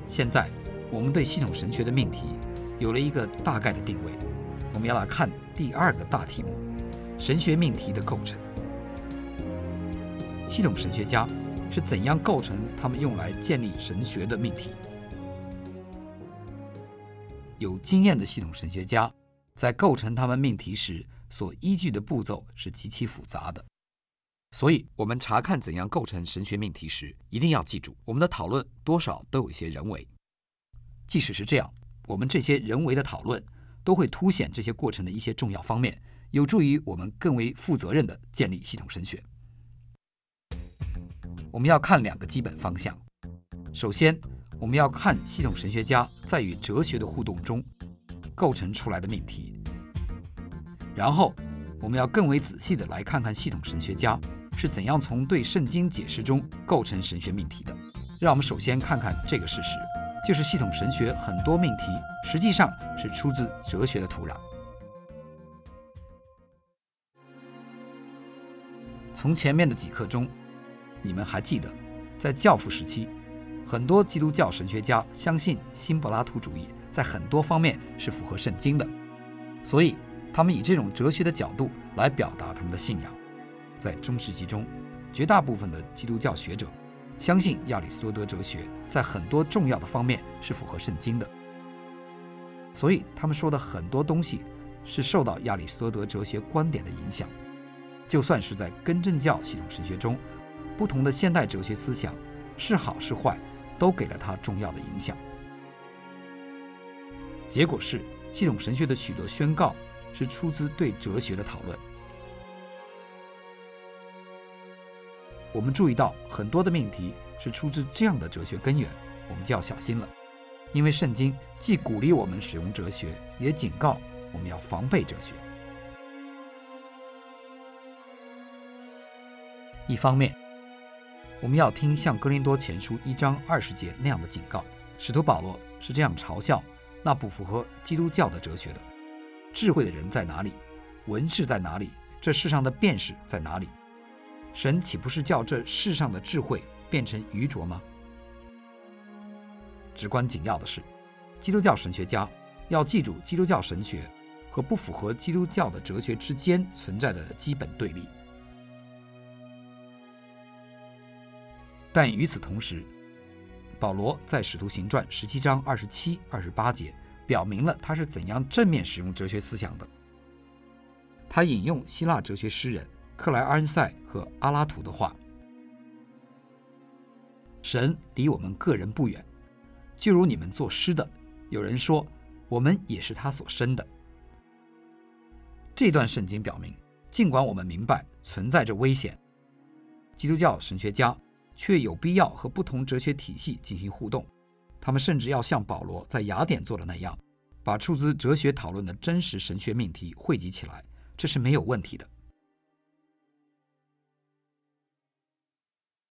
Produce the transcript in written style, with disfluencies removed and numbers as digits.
现在我们对系统神学的命题有了一个大概的定位，我们要来看第二个大题目：神学命题的构成。系统神学家是怎样构成他们用来建立神学的命题？有经验的系统神学家在构成他们命题时所依据的步骤是极其复杂的，所以我们查看怎样构成神学命题时，一定要记住，我们的讨论多少都有一些人为。即使是这样，我们这些人为的讨论都会凸显这些过程的一些重要方面，有助于我们更为负责任地建立系统神学。我们要看两个基本方向。首先，我们要看系统神学家在与哲学的互动中构成出来的命题。然后，我们要更为仔细地来看看系统神学家是怎样从对圣经解释中构成神学命题的。让我们首先看看这个事实，就是系统神学很多命题实际上是出自哲学的土壤。从前面的几课中，你们还记得，在教父时期，很多基督教神学家相信新柏拉图主义在很多方面是符合圣经的，所以他们以这种哲学的角度来表达他们的信仰。在中世纪中，绝大部分的基督教学者相信亚里士多德哲学在很多重要的方面是符合圣经的，所以他们说的很多东西是受到亚里士多德哲学观点的影响。就算是在根正教系统神学中，不同的现代哲学思想是好是坏，都给了他重要的影响。结果是，系统神学的许多宣告是出自对哲学的讨论。我们注意到很多的命题是出自这样的哲学根源，我们就要小心了，因为圣经既鼓励我们使用哲学，也警告我们要防备哲学。一方面，我们要听像哥林多前书1章20节那样的警告，使徒保罗是这样嘲笑那不符合基督教的哲学的：智慧的人在哪里？文士在哪里？这世上的辩士在哪里？神岂不是叫这世上的智慧变成愚拙吗？至关紧要的是，基督教神学家要记住基督教神学和不符合基督教的哲学之间存在的基本对立。但与此同时，保罗在使徒行传17章27、28节表明了他是怎样正面使用哲学思想的。他引用希腊哲学诗人克莱阿恩塞和阿拉图的话：神离我们个人不远，就如你们作诗的，有人说我们也是他所生的。这段圣经表明，尽管我们明白存在着危险，基督教神学家却有必要和不同哲学体系进行互动。他们甚至要像保罗在雅典做的那样，把出自哲学讨论的真实神学命题汇集起来，这是没有问题的。